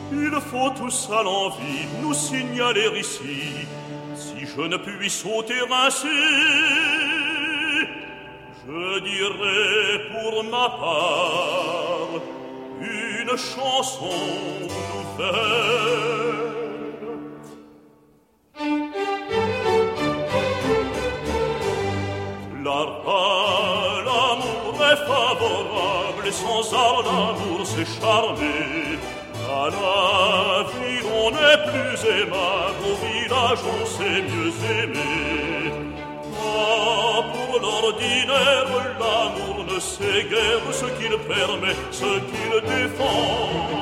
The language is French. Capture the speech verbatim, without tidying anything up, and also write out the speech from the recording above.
Il faut tout ça l'envie nous signaler ici. Si je ne puis sauter ainsi, je dirai pour ma part une chanson nouvelle. L'amour est favorable et sans art l'amour c'est charmé. À la ville on est plus aimable, au village on sait mieux aimer. Ah, pour l'ordinaire l'amour ne sait guère ce qu'il permet, ce qu'il défend.